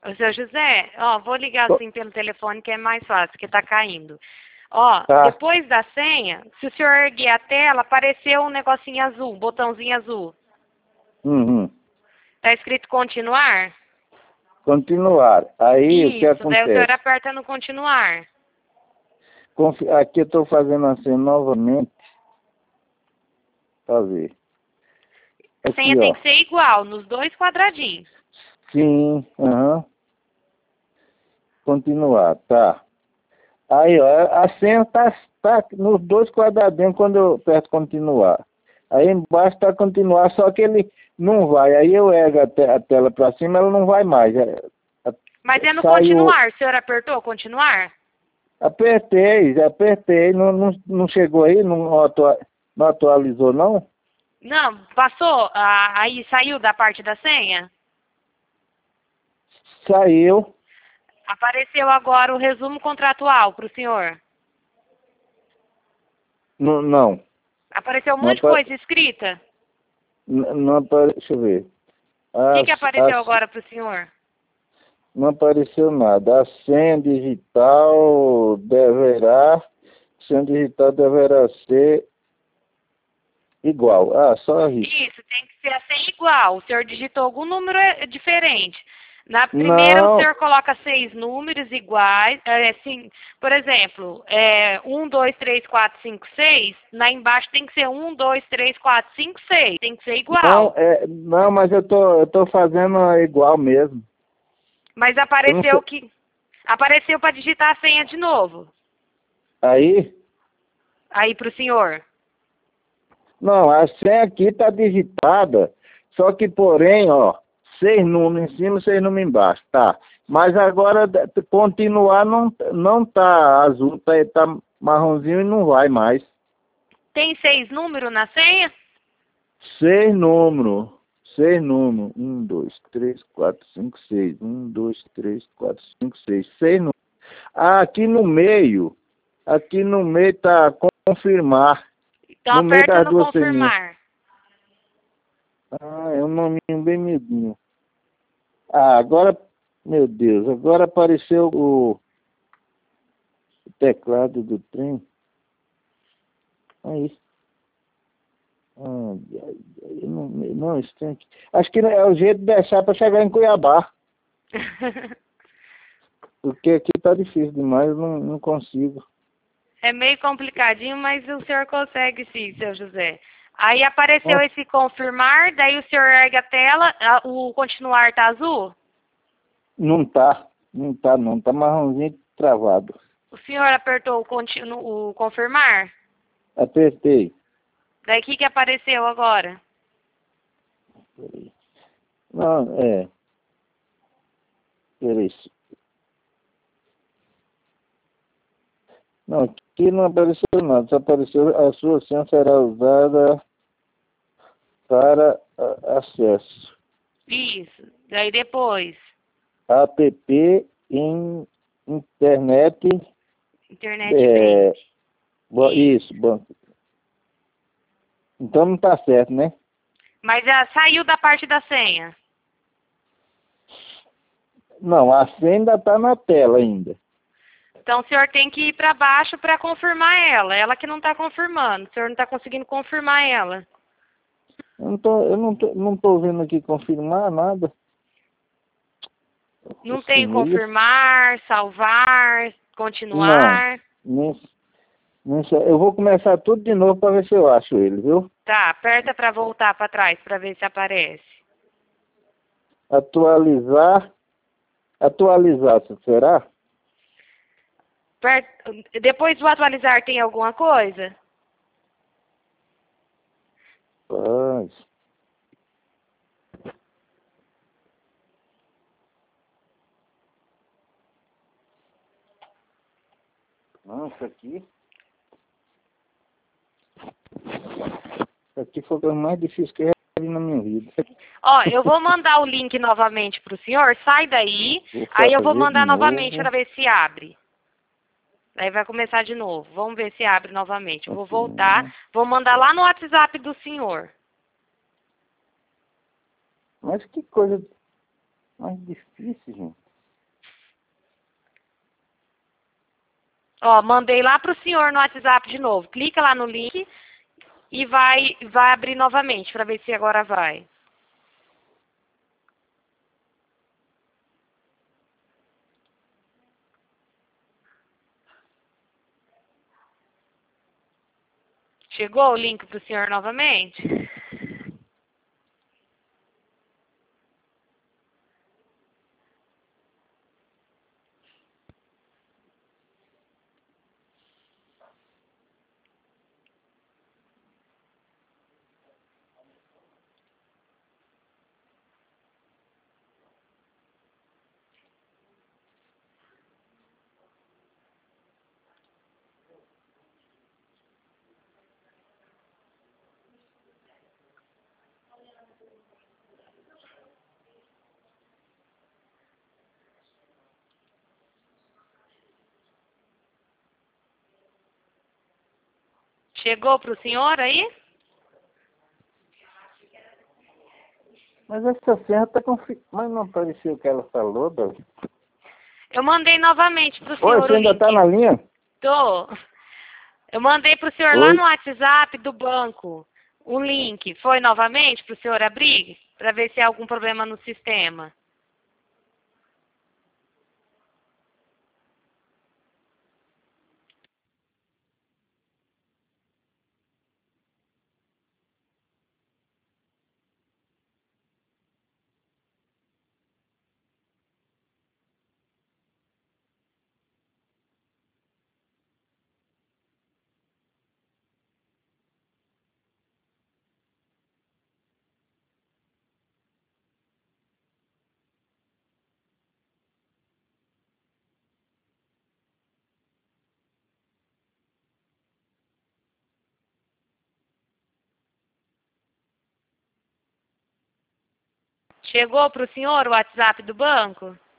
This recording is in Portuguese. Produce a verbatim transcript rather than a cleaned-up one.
Ô, seu José, ó, vou ligar Tô- assim pelo telefone que é mais fácil, que tá caindo. Ó, Tá. depois da senha, se o senhor erguer a tela, apareceu um negocinho azul, um botãozinho azul. Uhum. Tá escrito continuar? Continuar. Aí o que Isso, daí o senhor acontece? aperta no continuar. Confi- Aqui eu estou fazendo assim novamente. Pra ver. A senha Aqui, tem ó. que ser igual, nos dois quadradinhos. Sim, aham. Continuar, tá. Aí, ó, a senha tá, tá nos dois quadradinhos quando eu aperto continuar. Aí embaixo tá continuar, só que ele não vai. Aí eu ergo a, te- a tela para cima, ela não vai mais. É- a- Mas é no Saiu. continuar, o senhor apertou continuar? Apertei, já apertei. Não, não, não chegou aí? Não, atua, não atualizou, não? Não, passou, ah, aí saiu da parte da senha? Saiu. Apareceu agora o resumo contratual para o senhor. Não, não. Apareceu um Não, monte de apa- coisa escrita. não, não apare- deixa eu ver. O que, As, que apareceu as, agora para o senhor? não apareceu nada. A senha digital deverá, a senha digital deverá ser igual. Ah, só isso. Isso, tem que ser a senha igual. O senhor digitou algum número é, diferente. Na primeira, o Não, senhor coloca seis números iguais. É, assim, por exemplo, é, um, dois, três, quatro, cinco, seis. Lá embaixo tem que ser um, dois, três, quatro, cinco, seis. Tem que ser não, igual. é, não, mas eu tô, eu tô fazendo igual mesmo. Mas Eu não sei. apareceu que. Apareceu para digitar a senha de novo. Aí, Aí para o senhor. não, a senha aqui tá digitada, só que porém, ó, seis números em cima, seis números embaixo, tá? Mas agora de- continuar não, não tá azul, tá, tá marronzinho e não vai mais. Tem seis números na senha? Seis números. Seis números. Um, dois, três, quatro, cinco, seis. Um, dois, três, quatro, cinco, seis. Seis números. Ah, aqui no meio. Aqui no meio tá confirmar. Então No meio aperta das no duas senhas. confirmar. Ah, é um nominho bem miudinho. Ah, agora, meu Deus, agora apareceu o, o teclado do trem. Aí. Ai, ai, ai, eu não, não, isso tem que... Acho que é o jeito de deixar para chegar em Cuiabá. Porque aqui tá difícil demais, eu não, não consigo. É meio complicadinho, mas o senhor consegue sim, seu José. Aí apareceu Nossa, esse confirmar, daí o senhor ergue a tela, a- o continuar tá azul? não tá, não tá não, tá marronzinho travado. O senhor apertou o, continu, o confirmar? Apertei. Daí o que, que apareceu agora? Peraí. Não, é. Peraí. Não, aqui não apareceu nada, só apareceu a sua senha será usada para a- acesso. Isso. Daí depois, App em internet. internet É, bank. bo- Isso. isso, banco. Então não tá certo, né? Mas já saiu da parte da senha. Não, a senha ainda tá na tela ainda. Então o senhor tem que ir para baixo para confirmar ela. Ela que não está confirmando. O senhor não está conseguindo confirmar ela. Eu não tô, eu não tô, não tô vendo aqui confirmar nada. Não tem Assim, ele... confirmar, salvar, Não, continuar. nem, nem sei. Eu vou começar tudo de novo para ver se eu acho ele, viu? Tá, aperta para voltar para trás para ver se aparece. Atualizar. Atualizar, será? Per- Depois do atualizar tem alguma coisa? Paz. Nossa, aqui. Isso aqui foi a coisa mais difícil que eu já vi na minha vida. Ó, eu vou mandar o link novamente pro senhor. Sai daí. Vou Aí eu vou fazer de mandar novamente novo. para ver se abre. Aí vai começar de novo. Vamos ver se abre novamente. Eu vou voltar. Assim, Vou mandar lá no WhatsApp do senhor. mas que coisa mais difícil, gente. Ó, mandei lá pro senhor no WhatsApp de novo. Clica lá no link e vai, vai abrir novamente para ver se agora vai. Chegou o link pro senhor novamente? Chegou pro senhor aí? Mas essa senha tá confi... Mas não apareceu o que ela falou, Dali? Eu mandei novamente pro Oi, senhor você o ainda link. tá na linha? Tô. Eu mandei pro senhor lá Oi. no WhatsApp do banco o link. Foi novamente pro senhor abrir? Para ver se há algum problema no sistema. Chegou pro senhor o WhatsApp do banco?